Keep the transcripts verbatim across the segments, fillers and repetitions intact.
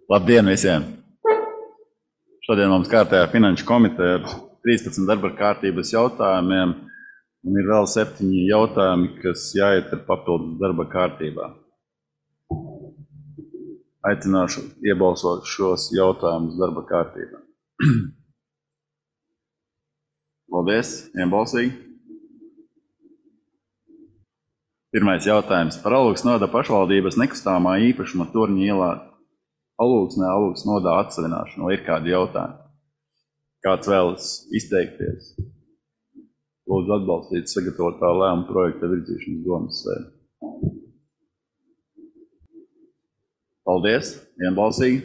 Labdien visiem! Šodien mums kārtējā finanšu komiteja ar trīspadsmit darba kārtības jautājumiem, un ir vēl septiņi jautājumi, kas jāiet ar papildus darba kārtībā. Aicināšu iebalsot šos jautājumus darba kārtībā. Paldies, vienbalsīgi. Pirmais jautājums par Alūksnes novadā pašvaldības nekustamā īpašuma Torņa ielā Alūksnē, Alūksnes novadā atsavināšanu. Vai ir kādi jautājumi? Kāds vēlas izteikties? Lūdzu atbalstīt sagatavotā lēmuma projekta virzīšanas domas sēdi. Paldies, vienbalsīgi.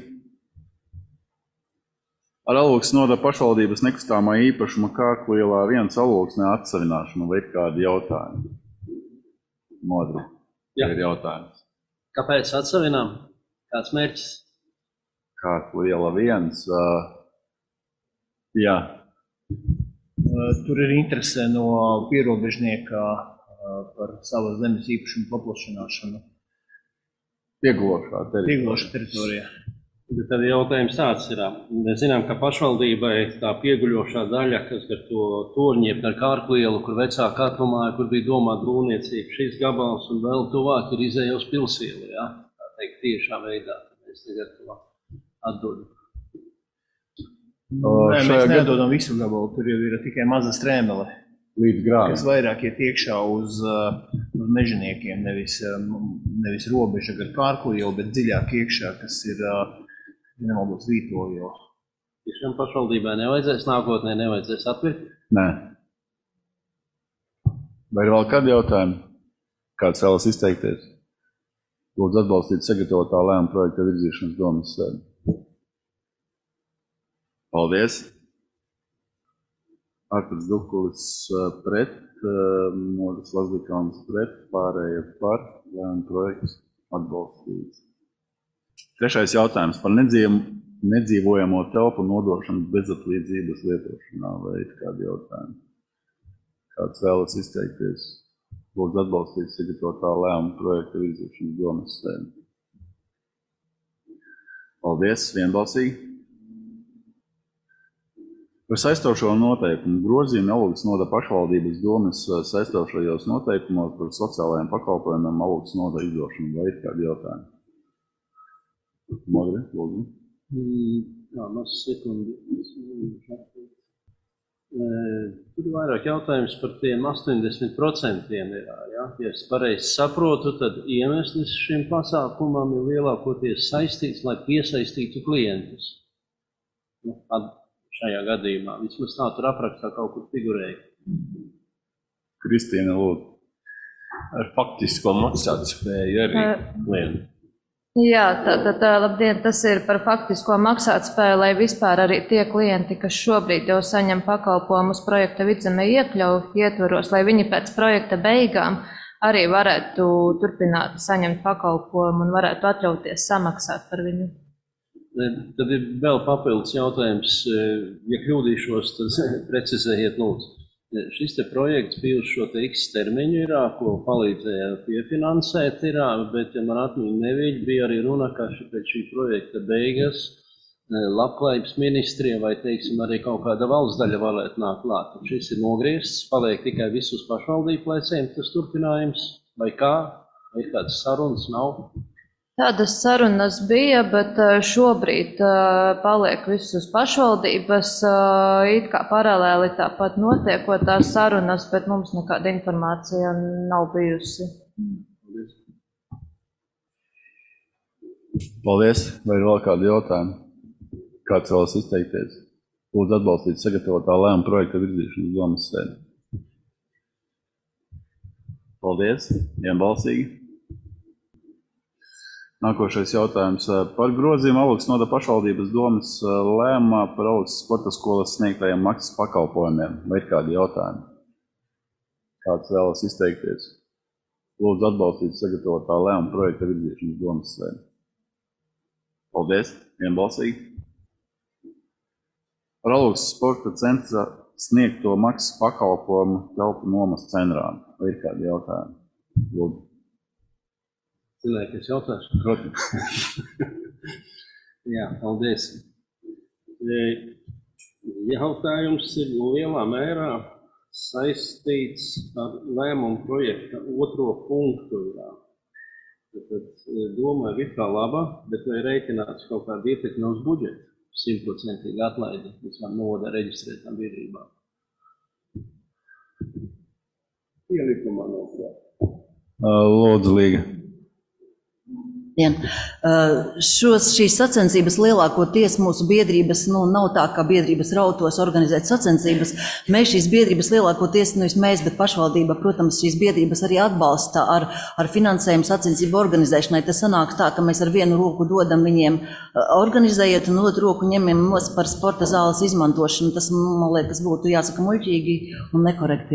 Ar Alūksnes novadā pašvaldības nekustamā īpašuma Kārklu ielā viens Alūksnē atsavināšanu. Vai ir kādi jautājumi? Modri, ir jautājums. Kāpēc atsavinām? Kāds mērķis? Kārklu iela viens. Uh, jā. Tur ir interese no pierobežnieka par savas zemes īpašumu paplašināšanu. Pieglošā teritorijā. Pieglošā teritorijā. Tad jautājums tāds ir. Mēs zinām, ka pašvaldībai tā pieguļošā daļa, kas ar to Torņu, ar Kārklu ielu, kur vecāka atrumāja, kur bija domāta būvniecība, šis gabals un vēl tuvāk ir izēja uz pilsielu, ja? Tā teikt, tiešā veidā. Mēs tagad to atdodam. Nē, mēs neatdodam visu gabalu, tur jau ir tikai maza strēmele, līdz grāvim, kas vairāk iet iekšā uz, uz mežaniekiem, nevis, nevis robeža gar Kārklu ielu, bet dziļāk iekšā, kas ir nemaldos Vītoļu. Tiešām pašvaldībai nevajadzēs nākotnē, nevajadzēs atpirkt? Nē. Vai ir vēl kādi jautājumi? Kāds vēlas izteikties? Lūdzu atbalstīt sagatavotā lēmuma projekta virzīšanas domas sēdi. Paldies. Arturs Dukulis pret, Modris Lazlikāns pret, pārējie par, lēmuma projekts atbalstīts. Trešais jautājums par nedzīvojamo telpu nodošanu bezatlīdzības lietošanā. Vai ir kādi jautājumi? Kāds vēlas izteikties? Lūdzu atbalstīt sagatavotā lēmuma projekta virzīšanas domas sēdi. Paldies, vienbalsīgi. Par saistošo noteikumu grozījumu Alūksnes novadā pašvaldības domas saistošajos noteikumos par sociālajiem pakalpojumiem Alūksnes novadā izdošanu. Vai ir kādi jautājumi? Modri, lūdzu. Jā, maz sekundi. Tur ir vairāk jautājums par tiem astoņdesmit procentiem. Ja? Ja es pareizi saprotu, tad iemesls šim pasākumam ir lielākoties saistīts, lai piesaistītu klientus. Nu, šajā gadījumā. Vismaz tā tur aprakstā kaut kur figurēja. Kristīna, lūdzu. Ar faktisko maksātspēju arī klientu. Jā, tātad, labdien, tas ir par faktisko maksātspēju, lai vispār arī tie klienti, kas šobrīd jau saņem pakalpojumus projekta vidzemē iekļauju ietvaros, lai viņi pēc projekta beigām arī varētu turpināt saņemt pakalpojumu un varētu atļauties samaksāt par viņu. Tad ir vēl papildus jautājums, ja kļūdīšos, tad precizējiet lūdzu. Šis te projekts bija uz šo te X termiņu ir, ko palīdzēja piefinansēt ir, bet, ja man atmiņa nevīļ, bija arī runa, ka pēc šī projekta beigas labklājības ministrija vai, teiksim, arī kaut kāda valsts daļa varētu nākt klāt. Šis ir nogriezts, paliek tikai visus pašvaldību pleciem tas turpinājums, vai kā, vai ir kādas sarunas, nav? Tādas sarunas bija, bet šobrīd paliek visus pašvaldības, it kā paralēli tāpat notiekot tās sarunas, bet mums nekāda informācija nav bijusi. Paldies. Vai ir vēl kādi jautājumi? Kāds vēlas izteikties? Lūdzu atbalstīt sagatavotā lēmuma projekta virzīšanas domas sēdi. Paldies. Vienbalsīgi. Nākošais jautājums par grozījumu Alūksnes novadā pašvaldības domas lēmumā par Alūksnes sporta skolas sniegtajiem maksas pakalpojumiem. Vai ir kādi jautājumi? Kāds vēlas izteikties? Lūdzu atbalstīt sagatavotā lēmuma projekta virzīšanas domas sēdi. Paldies, vienbalsīgi. Par Alūksnes sporta centra sniegto maksas pakalpojumu telpu nomas cenrā. Vai ir kādi jautājumi? Lūdzu. Cilvēki, es jautāšu. Protams. Jā, paldies. Jautājums ir lielā mērā saistīts ar lēmumu projekta otro punktu. Jā. Tad doma ir kā laba, bet vai rēķināts kaut kāda ietekme uz budžetu? Simtprocentīgi atlaidi visām novada reģistrētām biedrībām. Ielikumā nav klāt. Lūdzu, Līga. Dien. Šos, šīs sacensības lielākoties mūsu biedrības, nu, nav tā, ka biedrības rautos organizēt sacensības. Mēs šīs biedrības lielākoties, nu, mēs, bet pašvaldība, protams, šīs biedrības arī atbalsta ar, ar finansējumu sacensību organizēšanai. Tas sanāk tā, ka mēs ar vienu roku dodam viņiem organizējot un otru roku ņemam nos par sporta zāles izmantošanu. Tas, man liekas, būtu jāsaka muļķīgi un nekorekti.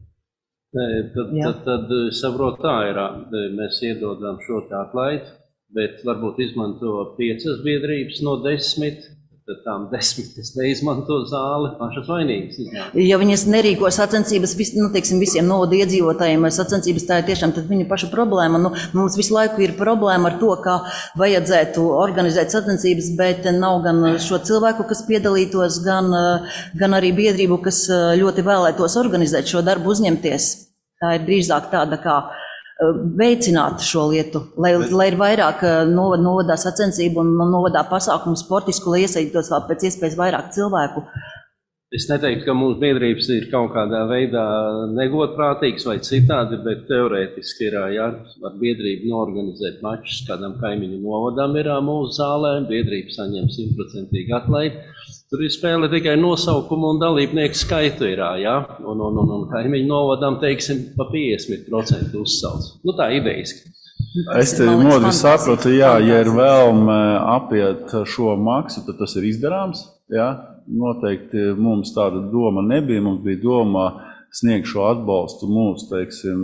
Tad, tad, tad saprot tā ir, mēs iedodam šo tā atlaidi, bet varbūt izmanto piecas biedrības no desmit, tad tām desmit, kas neizmanto zāli, pašas vainīgas. Ja viņas nerīko sacensības vis, nu, teiksim, visiem novada iedzīvotājiem vai sacensības, tā ir tiešām tad viņu pašu problēma. Nu, mums visu laiku ir problēma ar to, ka vajadzētu organizēt sacensības, bet nav gan šo cilvēku, kas piedalītos, gan, gan arī biedrību, kas ļoti vēlētos organizēt šo darbu, uzņemties. Tā ir drīzāk tāda kā veicināt šo lietu, lai, lai ir vairāk novad, novadā sacensību un novadā pasākumu sportisku, lai iesaistītos vēl pēc iespējas vairāk cilvēku. Es neteiktu, ka mūsu biedrības ir kaut kādā veidā negodprātīgas vai citādi, bet teorētiski ir, jā, var biedrība noorganizēt mačus, kādam kaimiņu novadam ir mūsu zālē, biedrība saņem simtprocentīgi atlaidi. Tur ir spēle tikai nosaukumu un dalībnieku skaitu ir, jā, un, un, un, un kaimiņu novadam, teiksim, pa piecdesmit procenti uzsauc. Nu tā ideiski. Es te modri sapratu, jā, ja ir vēlme apiet šo maksu, tad tas ir izdarāms, jā. Noteikti mums tāda doma nebija, mums bija doma sniegt šo atbalstu mūsu, teiksim,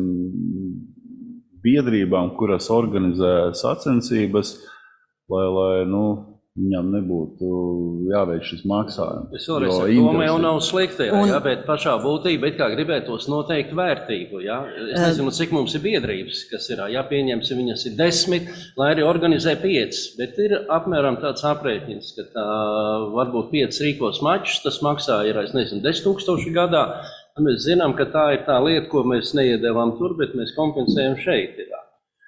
biedrībām, kuras organizē sacensības, lai, lai, nu, viņam nebūtu jāveic šis maksājums. Es vēlreiz saku, doma jau nav sliktajā, un... jā, bet pašā būtība, bet kā gribētos noteikti vērtību, jā. Es nezinu, cik mums ir biedrības, kas ir, jā, pieņemsim, viņas ir desmit, lai arī organizē piecas, bet ir apmēram tāds aprēķins, ka tā varbūt piecas rīkos mačus, tas maksā ir, es nezinu, desmit tūkstoši gadā, un mēs zinām, ka tā ir tā lieta, ko mēs neiedēvām tur, bet mēs kompensējam šeit. Jā.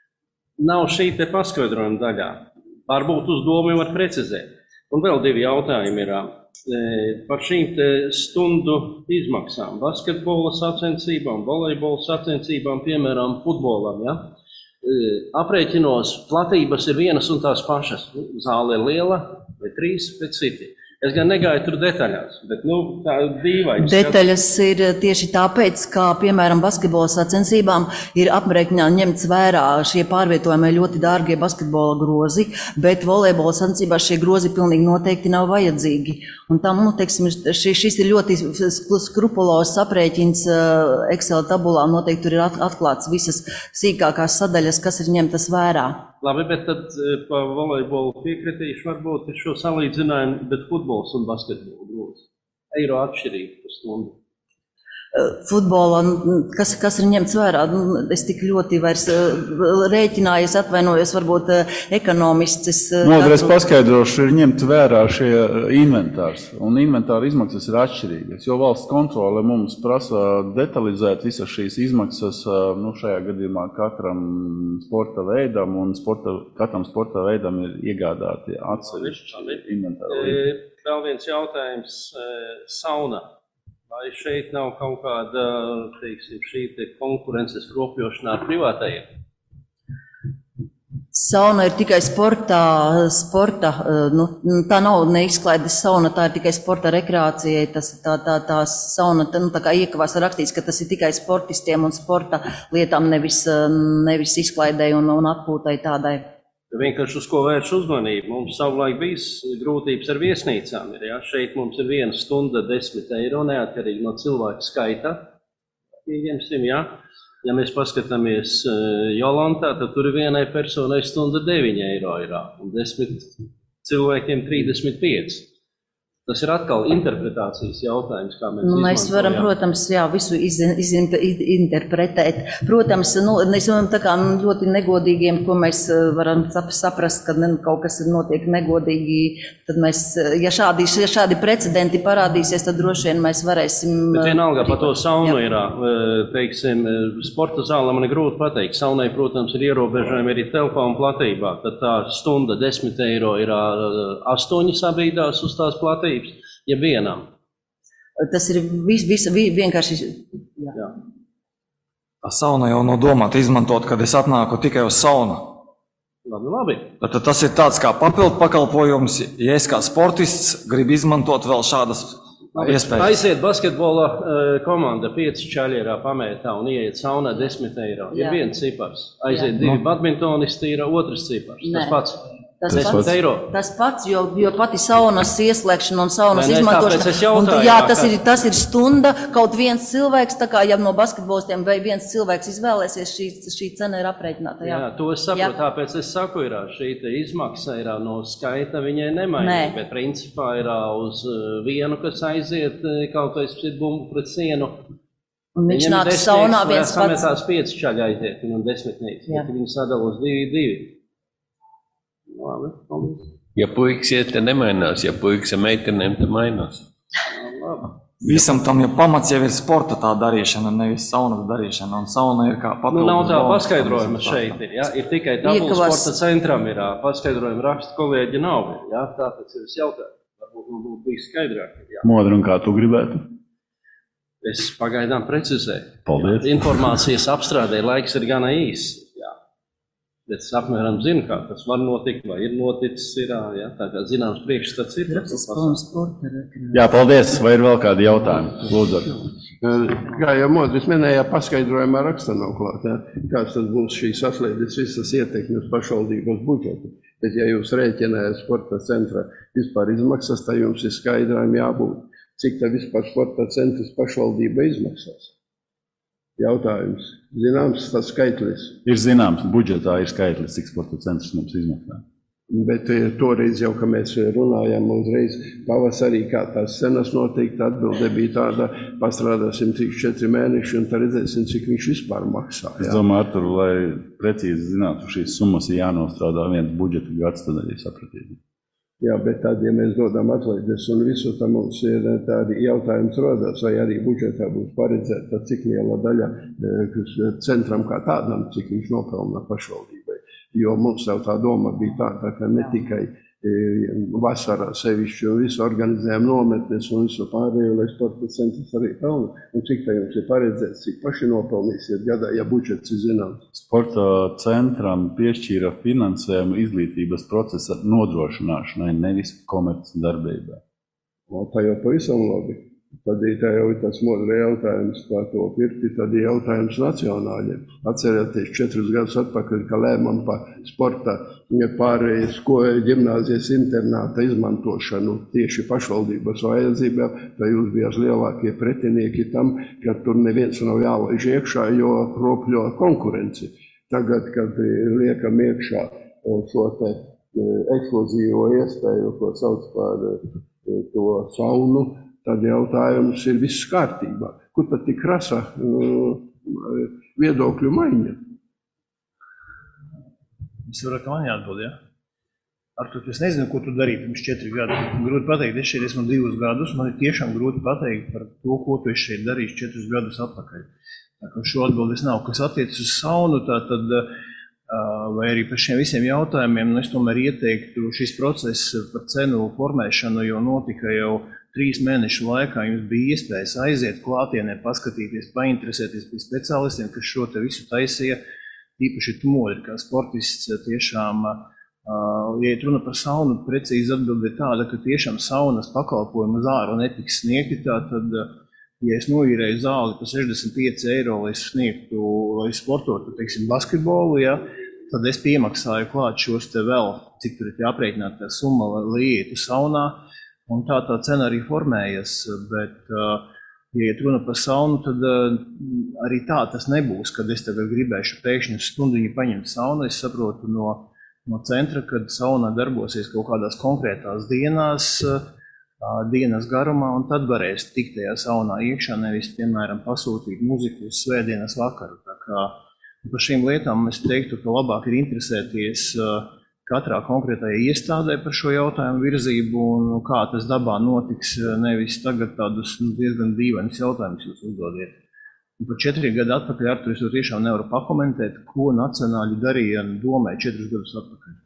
Nav šī te paskaidrojuma daļā. Varbūt uz domu var precizēt. Un vēl divi jautājumi ir par šīm te stundu izmaksām. Basketbola sacensībām, volejbola sacensībām, piemēram, futbolam. Ja? Aprēķinos platības ir vienas un tās pašas. Zāle ir liela, vai trīs, bet citi. Es gan negāju tur detaļās, bet, nu, tā dīvaini. Detaļas ir tieši tāpēc, ka, piemēram, basketbola sacensībām ir aprēķinā ņemts vērā šie pārvietojumie ļoti dārgie basketbola grozi, bet volejbola sacensībās šie grozi pilnīgi noteikti nav vajadzīgi. Un tam, nu, teiksim, šis ir ļoti skrupulos aprēķins Excel tabulā, noteikti tur ir atklāts visas sīkākās sadaļas, kas ir ņemtas vērā. Labi, bet tad pa volejbolu piekritīšu varbūt šo salīdzinājumu, bet futbols un basketbolu grozi. Eiro atšķirība par stundu. Futbola, kas, kas ir ņemts vērā, es tik ļoti vairs rēķināju, es atvainojos, varbūt ekonomists. Modri, es paskaidrošu, ir ņemt vērā šie inventārs, un inventāra izmaksas ir atšķirīgas, jo valsts kontrole mums prasa detalizēt visas šīs izmaksas, nu, šajā gadījumā katram sporta veidam, un sporta, katram sporta veidam ir iegādāti atsevišķi inventāra līdzekļi. Vēl viens jautājums, sauna. Vai šeit nav kaut kāda, teiksim, šī te konkurences kropļošanā ar privātajiem? Sauna ir tikai sportā, sporta, nu, tā nav neizklaides sauna, tā ir tikai sporta rekreācijai, tas tā, tā, tā sauna, tā, nu, tā kā iekavās rakstīts, ka tas ir tikai sportistiem un sporta lietām, nevis, nevis izklaidei un, un atpūtai tādai. Vienkārši uz ko vērš uzmanību. Mums savulaik bijis grūtības ar viesnīcām. Ir, ja? Šeit mums ir viena stunda desmit eiro, neatkarīgi no cilvēku skaita. Pieņemsim, ja? Ja mēs paskatāmies Jolantā, tad tur ir vienai personai stunda deviņi eiro ir, un desmit cilvēkiem trīsdesmit pieci. Tas ir atkal interpretācijas jautājums, kā mēs nu, mēs varam, protams, jā, visu izinterpretēt. Protams, nu, mēs varam tā kā ļoti negodīgiem, ko mēs varam saprast, ka kaut kas notiek negodīgi, tad mēs, ja šādi, ja šādi precedenti parādīsies, tad droši vien mēs varēsim... Bet vienalga par to saunu ir, teiksim, sporta zāle man ir grūti pateikt. Saunai, protams, ir ierobežojumi arī telefonu platībā. Tad tā stunda desmit eiro ir astoņi sabīdās uz tās platības. Ja vienam. Tas ir vis, vis, vis, vienkārši... Jā. Jā. Tā sauna jau nav domāta izmantot, kad es atnāku tikai uz saunu. Labi, labi. Tad tas ir tāds kā papildu pakalpojums, ja es kā sportists gribu izmantot vēl šādas labi, iespējas. Aiziet basketbola uh, komanda, pieci čaļi ir pamētā un ieiet saunā desmit eiro. Ir viens cipars. Aiziet jā. Divi badmintonisti, ir otrs cipars. Nē. Tas pats. Tas pats, tas pats, jo, jo pati saunas ieslēgšana un saunas izmantošana, un, jā, tas ir, tas ir stunda, kaut viens cilvēks, tā kā ja no basketbolistiem vai viens cilvēks izvēlēsies, šī, šī cena ir aprēķināta. Jā, jā to es saprotu, jā. Tāpēc es saku, ir šī izmaksa ir no skaita viņai nemainīga, bet principā ir uz vienu, kas aiziet kaut vai spēc bumbu pret sienu. Un viņš nāk saunā viens pats. Sametās pieci čaļi aiziet, viņam desmitnieks, bet viņi sadala uz divi, divi. Labi, paldies. Ja puikas iet, te nemainās, ja puikas ar meitenēm, te mainās. Labi. Visam tam jau pamats jau ir sporta tā darīšana, nevis saunas darīšana, un sauna ir kā papildus. Nu, nav tā paskaidrojuma šeit ir, ja? Ir tikai dabula sporta centram ir, paskaidrojuma raksta kolēģi nav, ja? Tāpēc ir es jautāju, varbūt man būtu bijis skaidrāk. Ja? Modri, un kā tu gribētu? Es pagaidām precizēju. Paldies. Informācijas apstrādē laiks ir gana īss. Bet es apmēram zinu, kā tas var notikt, vai ir noticis, ir, jā, tā kā zināms priekšstats ir. Jā, paldies. Vai ir vēl kādi jautājumi? Lūdzu. Kā jau Modris minēja, paskaidrojumā raksta nav klāt, jā. Kāds tad būs šī saslēdes visas ietekmes pašvaldības budžetu. Bet ja jūs rēķinājat sporta centra vispār izmaksas, tad jums ir skaidrām jābūt, cik tad vispār sporta centras pašvaldība izmaksās. Jautājums. Zināms, tas skaitlis. Ir zināms, budžetā ir skaitlis, cik sporta centrs mums izmaksā. Bet toreiz jau, ka mēs runājām uzreiz pavasarī, kā tās cenas noteikti, atbilde bija tāda, pastrādāsim trīs četri mēneši un tad redzēsim, cik viņš vispār maksā. Jā. Es domāju, Artur, lai precīzi zinātu, šīs summas ir jānostrādā viens budžeta gads, tad arī sapratīsim. Jā, bet tad, ja mēs dodam atlaides un visu, tad mums ir tādi jautājums rodās, vai arī budžetā būs paredzēta, cik liela daļa centram kā tādam, cik viņš nopelna pašvaldībai. Jo mums jau tā doma bija tāda, ka ne tikai vasarā sevišķi un visu organizējam nometnes un visu pārējo, lai sporta centrs arī pelna. Un cik tā jums ir paredzēts, cik paši nopelnīsiet gadā, ja budžets ir zināms? Sporta centram piešķīra finansējumu izglītības procesa nodrošināšanai, nevis komerci darbībai. O, tā jau pavisam labi. Tad ir tā jau ir tas modra jautājums par to pirti, tad ir jautājums nacionāļiem. Atcerieties četrus gadus atpakaļ, ka lēmām par sporta pārējais ģimnāzijas internāta izmantošanu tieši pašvaldības vajadzībām, tad jūs bijāt lielākie pretinieki tam, ka tur neviens nav jālaiž iekšā, jo kropļo konkurenci. Tagad, kad liekam iekšā šo te ekskluzīvo iespēju, ko sauc par to saunu, tad jautājums ir viss kārtībā. Kur tad tik krasa uh, viedokļu maiņa? Es varu, ka man jāatbild, ja? Artur, es nezinu, ko tu darīji pirms četri gadi. Grūti pateikt, es šeit esmu divus gadus, man ir tiešām grūti pateikt par to, ko tu esi šeit darījis četrus gadus atpakaļ. Tā kā šo atbildes nav. Kas attiecas uz saunu, tā tad, vai arī par šiem visiem jautājumiem, nu es tomēr ieteiktu šis process par cenu formēšanu, jo notika jau trīs mēnešu laikā jums bija iespējas aiziet klātienē, paskatīties, painteresēties pie speciālistiem, kas šo te visu taisīja, īpaši tu Modri, kā sportists tiešām, ja ir runa par saunu, precīzi atbilde ir tāda, ka tiešām saunas pakalpojumu uz āru netiks sniegti, tā tad, ja es noīrēju zāli par sešdesmit pieci eiro, lai sniegtu, lai sportotu, teiksim, basketbolu, ja, tad es piemaksāju klāt šos te vēl, cik tur ir jāprēķināt tā summa, lai ietu saunā. Un tā tā cena arī formējas, bet, ja iet runa par saunu, tad arī tā tas nebūs, kad es tagad gribēšu pēkšņi stundiņu paņemt saunu. Es saprotu no, no centra, kad sauna darbosies kaut kādās konkrētās dienās, dienas garumā, un tad varēs tikt tajā saunā iekšā, nevis, piemēram, pasūtīt muziku uz svētdienas vakaru. Tā kā par šīm lietām es teiktu, ka labāk ir interesēties katrā konkrētajā iestādē par šo jautājumu virzību un kā tas dabā notiks, nevis tagad tādus diezgan dīvainus jautājumus jūs uzdodiet. Un par četriem gadu atpakaļ, Artur, es to tiešām nevaru pakomentēt, ko nacionāļi darīja domē četrus gadus atpakaļ.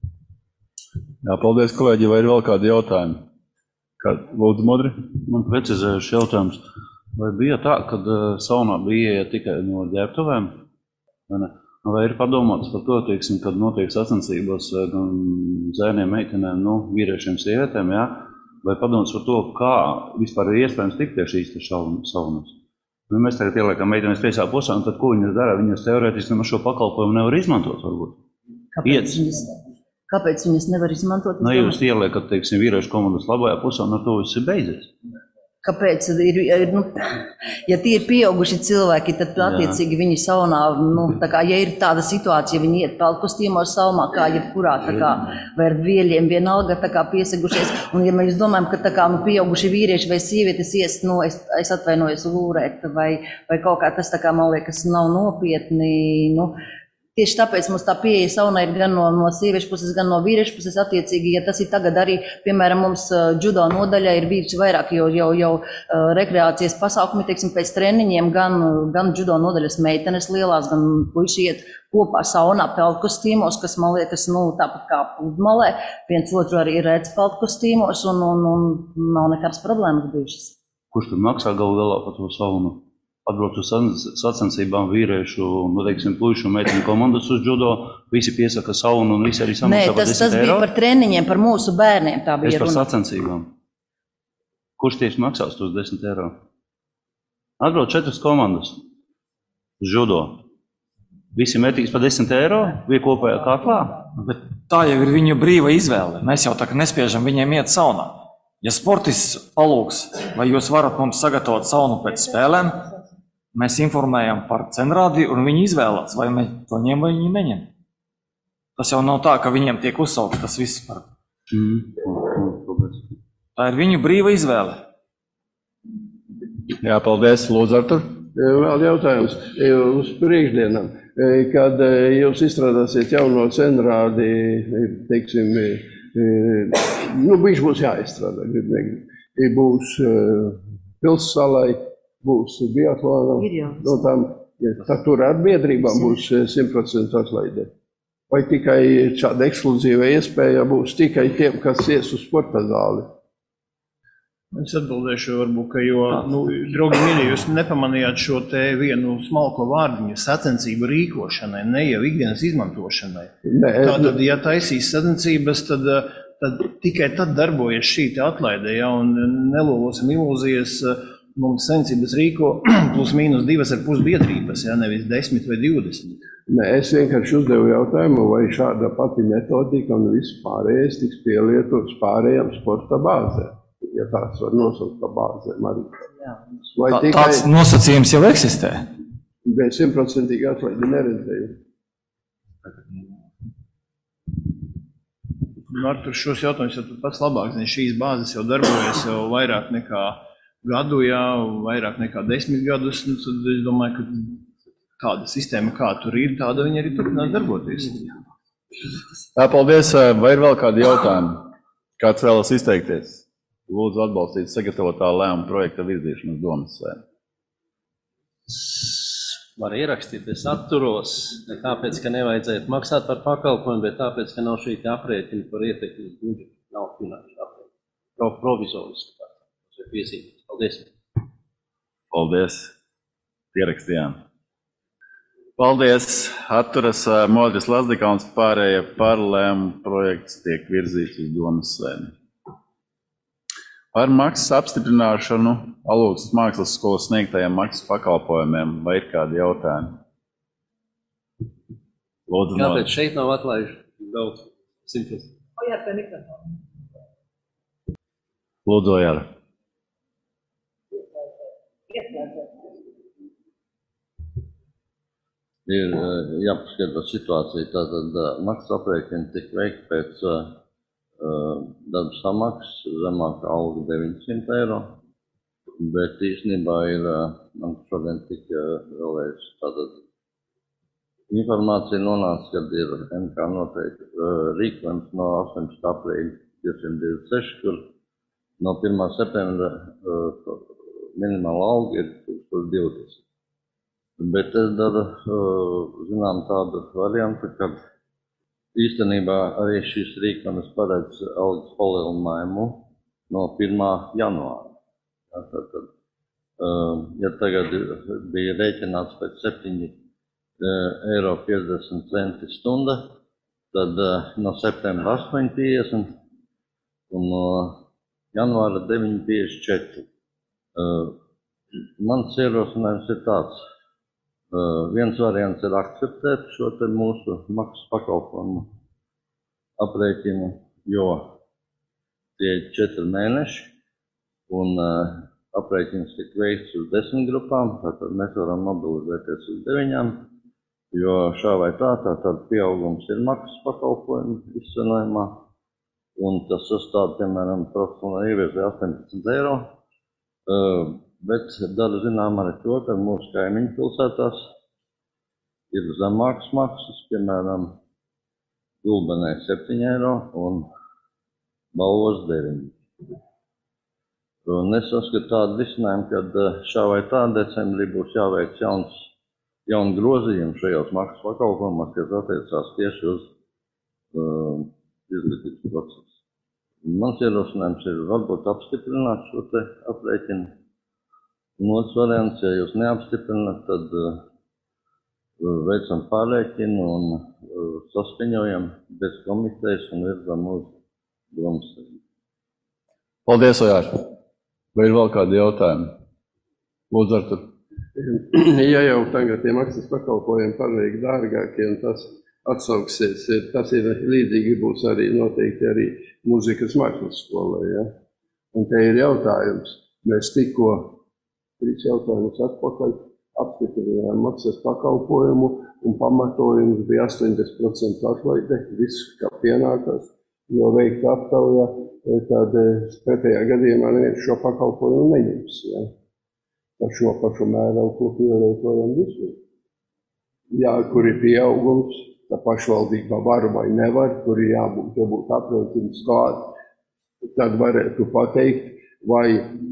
Jā, paldies, kolēģi, vai ir vēl kādi jautājumi? Kā, lūdzu, Modri? Man precizējuši jautājums, vai bija tā, kad saunā bija ieeja tikai no ģērbtuvēm? Vai, vai ir padomāts par to, teiksim, kad notiek sacensības gan zēniem, meitenēm, nu, vīriešiem, sievietēm, jā? Vai padomāts par to, kā vispār ir iespējams tikt pie šīs saunas? Nu, mēs tagad ieliekam meitenes tiesā posā, un tad ko viņas dara? Viņas teorētiski nemaz šo pakalpojumu nevar izmantot, varbūt. Kāpēc viņas, kāpēc viņas nevar izmantot? Nu, jūs ieliekat, teiksim, vīriešu komandas labajā pusē, un ar to viss ir beidzies. Kāpēc? Ir, ir, nu, ja tie ir pieauguši cilvēki, tad attiecīgi viņi saunā, nu, tā kā, ja ir tāda situācija, ja viņi iet peltkostīmos saumā, kā jebkurā, tā kā, vai ar vieļiem vienalga, tā kā piesegušies, un ja mēs domājam, ka tā kā, nu, pieauguši vīrieši vai sievietes ies, nu, es, es atvainojos lūrēt, vai, vai kaut kā tas, tā kā, man liekas, nav nopietni, nu, tieši tāpēc mums tā pieeja saunai ir gan no, no sieviešu puses, gan no vīriešu puses attiecīgi, ja tas ir tagad arī, piemēram, mums džudo nodaļā ir bijuši vairāk jau, jau, jau uh, rekreācijas pasākumi, teiksim, pēc treniņiem, gan, gan džudo nodaļas meitenes lielās, gan puiši iet kopā saunā peltkostīmos, kas, man liekas, nu, tāpat kā pludmalē, viens otru arī ir redz peltkostīmos, un, un, un nav nekādas problēmas bijušas. Kurš tad maksā galu galā par to saunu? Atbrauc uz sacensībām vīriešu, nu, teiksim, puišu un meiteņu komandas uz džudo, visi piesaka saunu un visi arī samaksā par desmit eiro? Nē, tas, tas bija par treniņiem, par mūsu bērniem, tā bija runa. Es par sacensībām. Kurš tieši maksās tos desmit eiro? Atbrauc četras komandas uz džudo. Visi metīs par desmit eiro, bija kopējā katlā. Bet tā jau ir viņu brīva izvēle. Mēs jau tā kā nespiežam viņiem iet saunā. Ja sportists palūgs, vai jūs varat mums sagatavot saunu pēc spēlēm, mēs informējam par cenrādiju un viņi izvēlās, vai mēs to ņem vai viņi neņem. Tas jau nav tā, ka viņiem tiek uzsaukts tas viss par. Mm. Tā ir viņu brīva izvēle. Jā, paldies, lūdzu, Artur. Vēl jautājums uz priekšdienām. Kad jūs izstrādāsiet jauno cenrādi, teiksim, nu, viņš būs jāizstrādā, būs Pilssalai, būs biatlonam, no tām, ja, tā tur ar biedrībām būs simt procenti atlaide. Vai tikai šāda ekskluzīva iespēja būs tikai tiem, kas ies uz sporta zāli? Es atbildēšu, varbūt, ka, jo, nu, draugi mīļi, jūs nepamanījāt šo te vienu smalko vārdiņu sacensību rīkošanai, ne jau ikdienas izmantošanai. Ne, Tātad, ja taisīs sacensības, tad, tad tikai tad darbojas šī te atlaide, ja, un nelolosim ilūzijas, mums sacensības rīko plus mīnus divas ar pus biedrības, ja, nevis desmit vai divdesmit. Ne, es vienkārši uzdevu jautājumu, vai šāda pati metodika un viss pārējais tiks pielietots pārējām sporta bāzēm. Ja tāds var nosaukt par bāzēm arī. Tā, tikai... Tāds nosacījums jau eksistē? Bet simtprocentīgi atlaidi neredzēju. Artur, šos jautājumus jau pats labāk zini, šīs bāzes jau darbojas jau vairāk nekā gadu, jā, vairāk nekā desmit gadus, un tad es domāju, ka tāda sistēma, kā tur ir, tāda viņa arī turpinās darboties. Jā, paldies. Vai ir vēl kādi jautājumi? Kāds vēlas izteikties? Lūdzu atbalstīt sagatavotā lēmuma projekta virzīšanu uz domas sēdi. Var ierakstīt, es atturos, ne tāpēc, ka nevajadzētu maksāt par pakalpojumu, bet tāpēc, ka nav šī aprēķina par ietekmi uz budžetu, nav finanšu aprēķina. Pro, provizoriski tā, tas ir piezīmēts. Paldies. Paldies. Pierakstījām. Paldies. Atturas Modris Lazdikauns, pārējie par lēmumu projekts tiek virzīts uz domas sēdi. Par maksas apstiprināšanu Alūksnes mākslas skolas sniegtajiem maksas pakalpojumiem, vai ir kādi jautājumi? Lūdzu, Kāpēc no... šeit nav atlaižu daudz simtus? Lūdzu, Jāra. Ir jāpaskatās situācija, tātad maksas aprēķini tika veikti pēc darba samaksa, zemāka alga deviņsimt eiro, bet īstenībā ir, man šodien tika vēlreiz tātad informācija nonāca, kad ir M K noteikti rīkojums no astoņpadsmitā aprīļa divsimt divdesmit seši, kur no pirmā septembra minimāla alga ir tūkstoš divdesmit. Bet es daru, zinām, tādu variantu, kad īstenībā arī šis rīkojums paredz algas palielinājumu no pirmā janvāra. Tātad, ja tagad bija rēķināts pēc septiņi eiro piecdesmit centi stunda, tad no septembra astoņi piecdesmit un no janvāra deviņi piecdesmit četri. Mans ierosinājums ir tāds. Viens variants ir akceptēt šo te mūsu maksas pakalpojumu aprēķinu, jo tie ir četri mēneši un aprēķins tiek veikts uz desmit grupām, tātad mēs varam mobilizēties uz deviņām, jo šā vai tā, tātad pieaugums ir maksas pakalpojumu izcenojumā, un tas sastāv, piemēram, profesionāli ievirzē astoņpadsmit eiro, bet daru zinām arī to, ka mūsu kaimiņu pilsētās ir zemākas maksas, piemēram, Gulbenē septiņi eiro un Balvos deviņi. Un es saskatu tādu risinājumu, kad šā vai tā decembrī būs jāveic jauns, jauni grozījumi šajos maksas pakalpojumos, kas attiecās tieši uz uh, izglītības procesu. Mans ierosinājums ir varbūt apstiprināt šo te aprēķinu. Un otrs variants, ja jūs neapstiprināt, tad uh, veicam pārēķinu un uh, saskaņojam bez komitejas un virzam uz domas. Paldies, Ojār! Vai ir vēl kādi jautājumi? Lūdzu, Artur. Ja jau tagad tie maksas pakalpojumi parīgi dārgākie un tas atsauksies, tas ir līdzīgi būs arī noteikti arī mūzikas mākslas skolai, ja? Un te ir jautājums. Mēs tikko trīs jautājumus atpakaļ apstiprinājām maksas pakalpojumu un pamatojums bija astoņdesmit procenti atlaide, viss kā pienākās, jo veikt aptaujā, tad pretējā gadījumā neviens šo pakalpojumu neņems. Ja? Par šo pašu mērauklu pielietojam visu. Jā, kur ir pieaugums, tā pašvaldība var vai nevar, kur ir jābūt, ja būtu aprēķins klāt, tad varētu pateikt, vai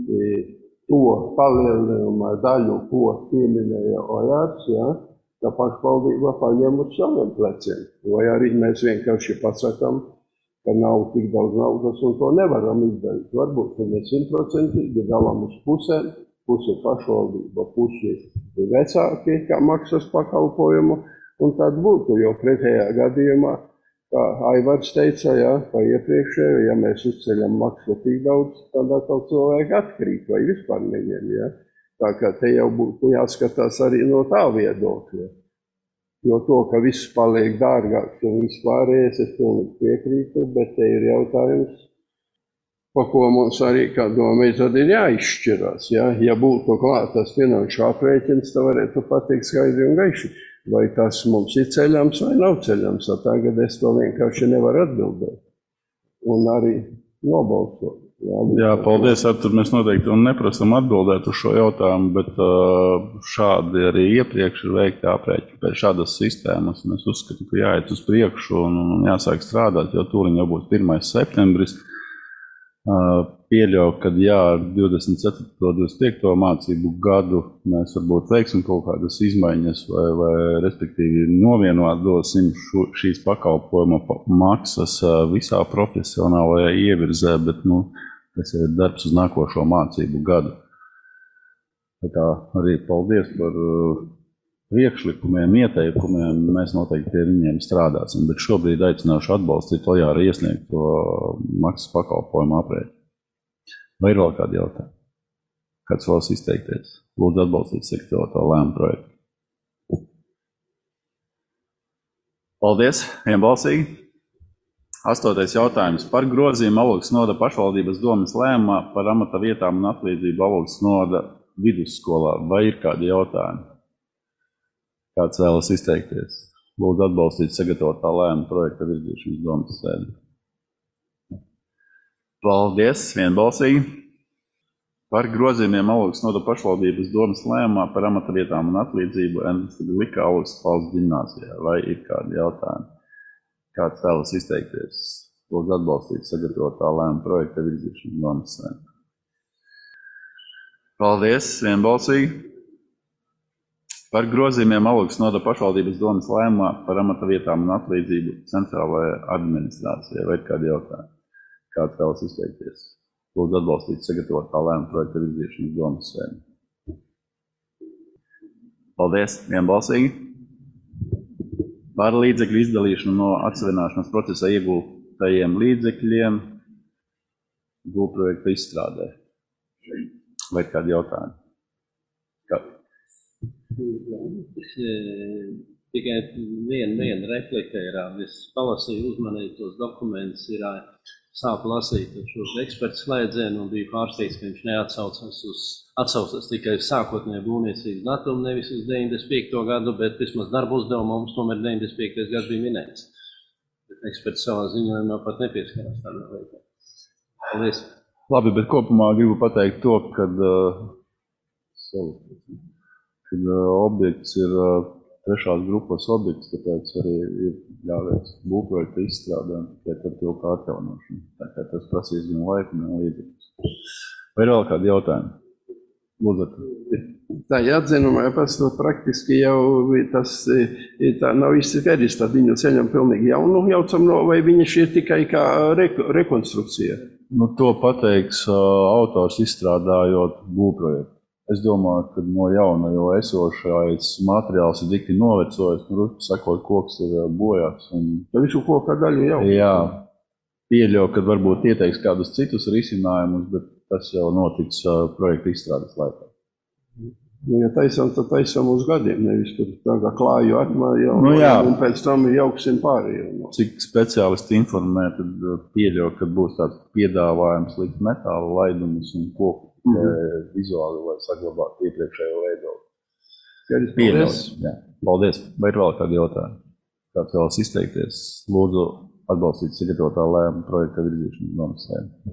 to palielinājumā daļu, ko pieminēja Ojārs, ja, tā pašvaldība paņem uz saviem pleciem. Vai arī mēs vienkārši pasakam, ka nav tik daudz naudas un to nevaram izdarīt. Varbūt mēs simtprocentīgi dalām uz pusēm, pusi pašvaldība, pusi vecāki, kā maksas pakalpojumu, un tad būtu, jo pretējā gadījumā, kā Aivars teica, ja, kā iepriekšējo, ja mēs uzceļam maksu tik daudz, tad atkal cilvēki atkrīt vai vispār neņem. Ja. Tā kā te jau būtu jāskatās arī no tā viedokļa. Jo to, ka viss paliek dārgāks un vispārējais, es pilnīgi piekrītu, bet te ir jautājums, pa ko mums arī, kā domāju, tad ir jāizšķirās. Ja, ja būtu klātas finanšu aprēķins, tad varētu pateikt skaidri un gaiši, vai tas mums ir ceļams vai nav ceļams. Tagad es to vienkārši nevaru atbildēt. Un arī nobalsot. Jā, Jā, paldies, Artur. Mēs noteikti neprasam atbildēt uz šo jautājumu, bet šādi arī iepriekš ir veikti aprēķini pēc šādas sistēmas. Mēs uzskatām, ka jāiet uz priekšu un jāsāk strādāt, jo tūliņ jau būs pirmais septembris. Pieļauju, ka jā, ar divdesmit ceturto divdesmit piekto mācību gadu mēs varbūt veiksim kaut kādas izmaiņas vai, vai respektīvi novienodosim šīs pakalpojuma maksas visā profesionālajā ievirzē, bet nu, tas ir darbs uz nākošo mācību gadu. Tā kā arī paldies par priekšlikumiem, ieteikumiem, mēs noteikti pie viņiem strādāsim, bet šobrīd aicināšu atbalstīt Ojāra iesniegto maksas pakalpojumu aprēķinu. Vai ir vēl kādi jautājumi? Kāds vēlas izteikties? Lūdzu atbalstīt sekretariāto lēmumu projektu. Paldies, vienbalsīgi. Astotais jautājums par grozījumu Alūksnes novada pašvaldības domes lēmumā par amata vietām un atlīdzību Alūksnes novada vidusskolā. Vai ir kādi jautājumi? Kāds vēlas izteikties? Lūdzu atbalstīt sagatavotā lēmuma projekta virzīšanas domas sēdi. Paldies, vienbalsīgi. Par grozījumiem Alūksnes novada pašvaldības domes lēmumā par amatvietām un atlīdzību Englika Alūksnes valsts ģimnāzijā. Vai ir kādi jautājumi? Kāds vēlas izteikties? Lūdzu atbalstīt sagatavotā lēmuma projekta virzīšanu domes sēmā. Paldies, vienbalsīgi. Par grozījumiem Alūksnes novada pašvaldības domes lēmumā par amatvietām un atlīdzību centrālajai administrācijai. Vai ir kādi jautājumi? Kāds vēlas izteikties? Lūdzu atbalstīt sagatavotā lēmuma projekta virzīšanu domes sēmā. Paldies, vienbalsīgi. Par līdzekļu izdalīšanu no atsevināšanas procesa iegūtajiem līdzekļiem būvprojekta izstrādē. Vai ir kādi jautājumi? Kā? Tikai viena, viena replika ir, es palasīju uzmanīgi tos dokumentus, ir sāku lasīt šos ekspertu slēdzienu un biju pārsteigts, ka viņš neatsaucas uz, atsaucas tikai uz sākotnējo būvniecības datumu, nevis uz deviņdesmit piekto gadu, bet vismaz darba uzdevumā mums tomēr deviņdesmit piektais gads bija minēts. Bet eksperti savā ziņojumā pat nepieskarās tādā veidā. Paldies. Labi, bet kopumā gribu pateikt to, kad, kad objekts ir trešās grupas objekts, tāpēc arī ir jāveic būvprojekta izstrādē, tikai par to kā atjaunošanu. Tā kā tas prasīs gan laiku, gan līdzekļus. Vai ir vēl kādi jautājumi? Lūdzu. Tā atzinumā, pēc to praktiski jau tas tā nav īsti skaidrs, tad viņu ceļam pilnīgi jaunu jaucam, no, vai viņš ir tikai kā re, rekonstrukcija? Nu, to pateiks uh, autors izstrādājot būvprojektu. Es domāju, ka no jauna, jo esošais materiāls ir dikti novecojis, nu, sakot, koks ir bojāts. Un... Tā visu koku daļu jau? Jā, pieļauju, ka varbūt ieteiks kādus citus risinājumus, bet tas jau notiks uh, projekta izstrādes laikā. Nu, ja taisam, tad taisam uz gadiem, nevis tur tā kā klāju atmā jau, nu, un pēc tam jauksim pārējiem. No. Cik speciālisti informē, tad pieļauju, ka būs tāds piedāvājums likt metāla laidumus un koku mm-hmm. vizuāli, lai saglabātu iepriekšējo veidolu. Paldies. Jā. Paldies. Vai ir vēl kādi jautājumi? Kāds vēlas izteikties? Lūdzu atbalstīt sagatavotā lēmuma projekta virzīšanu domes sēmā.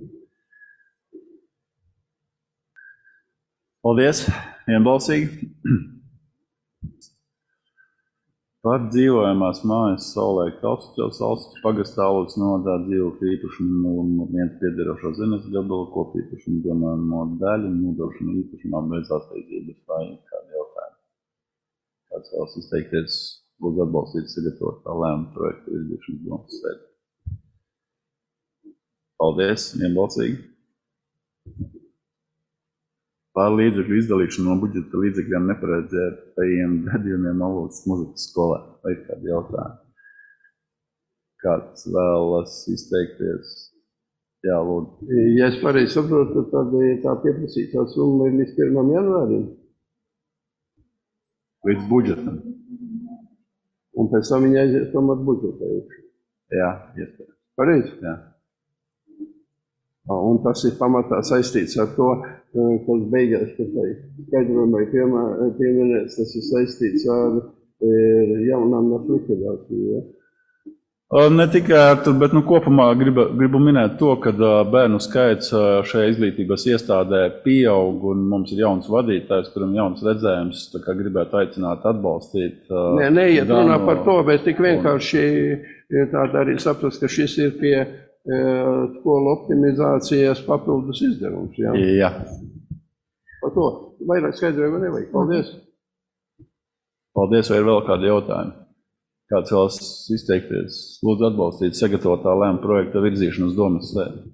Paldies. Vienbalsīgi. Par dzīvojamās mājas Saulē Kalpsķels valsts pagastā Alūksnes novadā dzīvokļu īpašumu un viens piederošo zemes gabalu kopīpašumu domājamo daļu un nodošanu īpašumām bez attiecības vai kādi jautājumi. Kāds vēlas izteikties, lūdzu atbalstīt sagatavotā lēmuma projekta virzīšanas domes sēmā. Paldies, vienbalsīgi. Par līdzekļu izdalīšanu no budžeta līdzekļiem neparedzētajiem gadījumiem Alūksnes muzikas skolā. Vai ir kādi jautājumi? Kāds vēlas izteikties? Jā, lūdzu. Ja es pareizi saprotu, tad tā pieprasītā summa ir līdz pirmam janvārim? Līdz budžetam. Un pēc tam viņa aizies tomēr budžetā. Jā, iespējams. Pareizi? Jā. Un tas ir pamatā saistīts ar to, kas beigās, ka tai skaidrojumai pieminēts, tas ir saistīts ar jaunām nas likvidāciju. Ja? Ne tikai ar to, bet nu, kopumā gribu, gribu minēt to, ka bērnu skaits šajā izglītības iestādē pieaug un mums ir jauns vadītājs, kuram jauns redzējums, tā kā gribētu aicināt atbalstīt. Nē, neiet runā par to, bet tik vienkārši tāda arī saprast, ka šis ir pie skolu optimizācijas papildus izdevums. Jā. Jā. Par to vairāk skaidrojumu nevajag. Paldies. Paldies, vai ir vēl kādi jautājumi? Kāds vēlas izteikties? Lūdzu atbalstīt sagatavotā lēmuma projekta virzīšanu uz domes sēdi.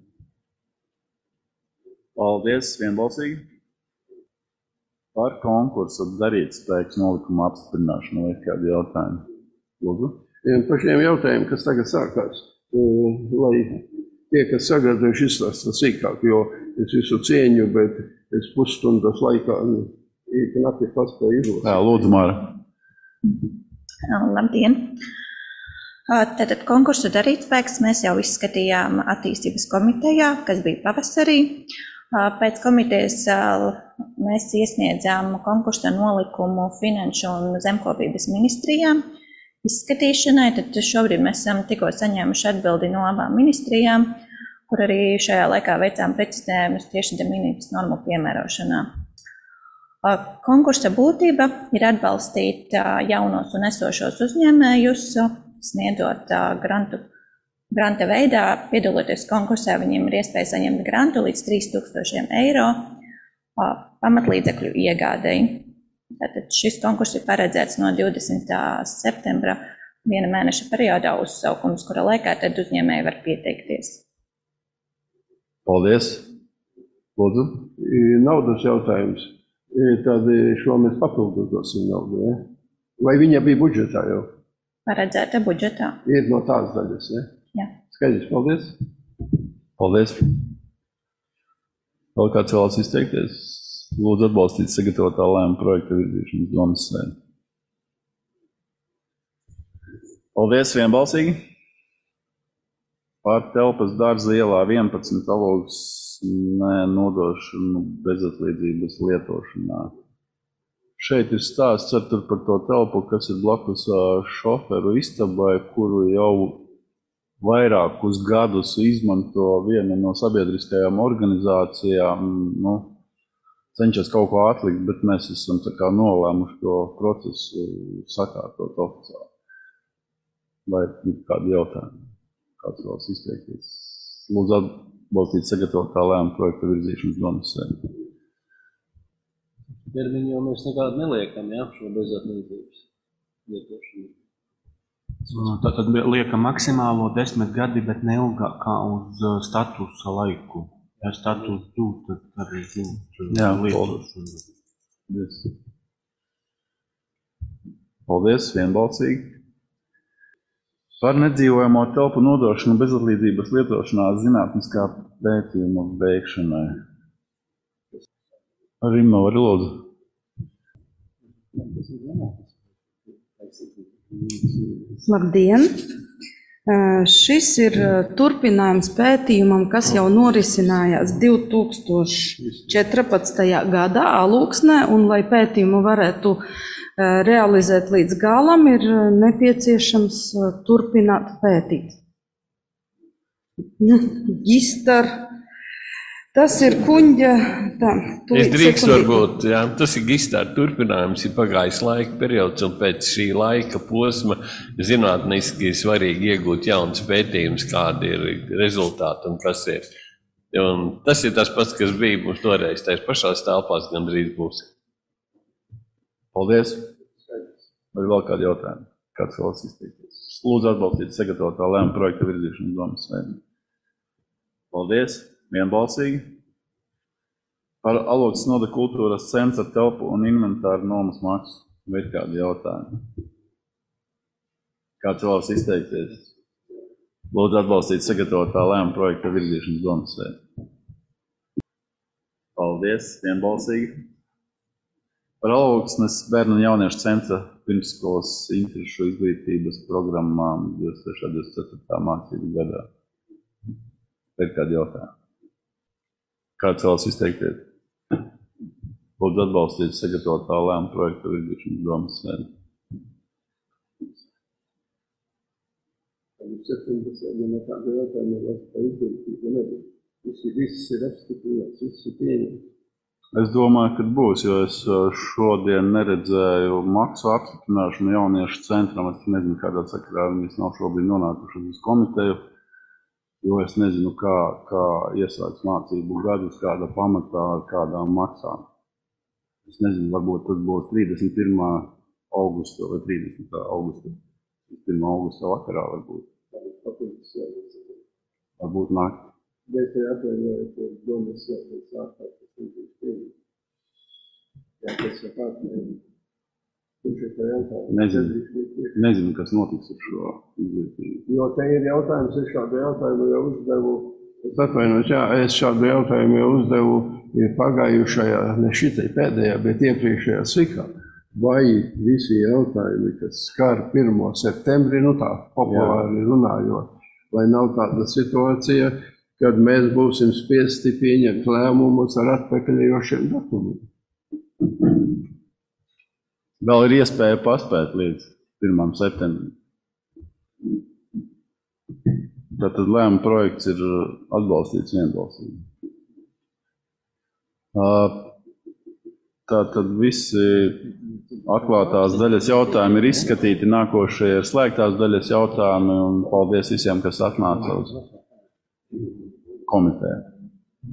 Paldies, vienbalsīgi. Par konkursu darītspējas nolikumu apstiprināšanu vai ir kādi jautājumi? Lūdzu. Par šiem jautājumiem, kas tagad sākās. Lai tie, kas sagatavojuši izstāstā sīkāk, jo es visu cieņu, bet es pusstundas laikā knapi paspēju izlasīt. Jā, lūdzu, Māra. Labdien! Tātad konkursu darītspēks mēs jau izskatījām attīstības komitejā, kas bija pavasarī. Pēc komitejas mēs iesniedzām konkursa nolikumu Finanšu un zemkopības ministrijām izskatīšanai, tad šobrīd mēs esam tikko saņēmuši atbildi no abām ministrijām, kur arī šajā laikā veicām precizējumus tieši de minimis normu piemērošanā. Konkursa būtība ir atbalstīt jaunos un esošos uzņēmējus, sniedzot grantu. Granta veidā, piedaloties konkursā, viņiem ir iespēja saņemt grantu līdz trīs tūkstošiem eiro pamatlīdzekļu iegādēji. Tātad šis konkurss ir paredzēts no divdesmitā septembra viena mēneša periodā uzsaukums, kura laikā tad uzņēmēji var pieteikties. Paldies. Lūdzu. Naudas jautājums. Tad šo mēs papildosim naudu, ja? Vai viņa bija budžetā jau? Paredzēta budžetā. Ir no tās daļas, ja? Jā. Skaidrs, paldies. Paldies. Vēl kāds vēlas izteikties? Lūdzu atbalstīt sagatavotā lēmuma projekta virzīšanas domas sēdi. Paldies, vienbalsīgi. Par telpas Dārza ielā vienpadsmit Alūgas nodošanu bezatlīdzības lietošanā. Šeit ir stāsts ar tur par to telpu, kas ir blakus šoferu istabai, kuru jau vairākus gadus izmanto viena no sabiedriskajām organizācijām, nu, cenšas kaut ko atlikt, bet mēs esam tā kā nolēmuši to procesu sakārtot oficiāli. Vai ir kādi jautājumi? Kāds vēlas izteikties? Lūdzu atbalstīt sagatavotā lēmuma projekta virzīšanas domas sēdi. Termiņu jau mēs nekādu neliekam, ja, šo bezatlīdzības lietošanu. Tātad lieka maksimālo desmit gadi, bet ne ilgāk kā uz statusa laiku. Ja status dū, tad arī Jā, lietošanu. Paldies. Paldies, vienbalsīgi. Par nedzīvojamo telpu nodošanu bezatlīdzības lietošanā zinātniskā pētījuma veikšanai. Rima, vari lūdzu. Labdien! Šis ir turpinājums pētījumam, kas jau norisinājās divi tūkstoši četrpadsmitajā gadā Alūksnē, un lai pētījumu varētu realizēt līdz galam, ir nepieciešams turpināt pētīt. Gistar, tas ir kuņģa... Tā, es drīkstu varbūt, jā, tas ir Gistar turpinājums, ir pagājis laika periods, un pēc šī laika posma zinātniski svarīgi iegūt jaunas pētījumus, kādi ir rezultāti un kas ir. Un tas ir tas pats, kas bija mums toreiz, tās pašās telpās gandrīz būs. Paldies. Vai vēl kādi jautājumi? Kāds vēlas izteikties? Lūdzu atbalstīt sagatavotā lēmuma projekta virzīšanas domas sēdi. Paldies. Vienbalsīgi. Par Alūgas novada kultūras centra telpu un inventāru nomas maksu. Vai ir kādi jautājumi? Kāds vēlas izteikties? Lūdzu atbalstīt sagatavotā lēmuma projekta virzīšanas domas sēdi. Paldies. Vienbalsīgi. Par Alūgas bērnu un jauniešu centra pirmsskolas interešu izglītības programmām divdesmit trešā un divdesmit ceturtā mācību gadā. Ir kādi jautājumi? Kāds vēlas izteikties? Lūdzu atbalstīt sagatavotā lēmuma projekta virzīšanas domas sēdi. septiņdesmit, ja nekāda jautājuma vēl par izglītību nebūs. Viss ir apstiprināts, viss ir pieņemts. Es domāju, ka būs, jo es šodien neredzēju maksu apstiprināšanu jauniešu centram. Es nezinu, kādā sakarā viņas nav šobrīd nonākušas uz komiteju, jo es nezinu, kā, kā iesāks mācību gadus, kāda pamatā, ar kādām maksām. Es nezinu, varbūt tas būs trīsdesmit pirmā augusta vai trīsdesmitā augusta. pirmā augusta vakarā varbūt. Varbūt nākt. Bet ir atvainojot, ka domas jāpēc ārkārt, kas viņš pieņem. Jā, kas ir kārtnēm. Kurš ir tā jautājums? Nezinu, nezinu, kas notiks ar šo izglītību. Jo te ir jautājums, es šādu jautājumu jau uzdevu, es atvainojos, jā, es šādu jautājumu jau uzdevu pagājušajā, ne šitai pēdējā, bet iepriekšējā cikā. Vai visi jautājumi, kas skar pirmo septembri, nu tā populāri runājot, vai nav tāda situācija, kad mēs būsim spiesti pieņemt lēmumus ar atpakaļējošiem datumiem. Vēl ir iespēja paspēt līdz pirmam septembrim. Tātad lēmuma projekts ir atbalstīts vienbalsīgi. Tātad visi atklātās daļas jautājumi ir izskatīti, nākošie ir slēgtās daļas jautājumi, un paldies visiem, kas atnāca uz komiteju.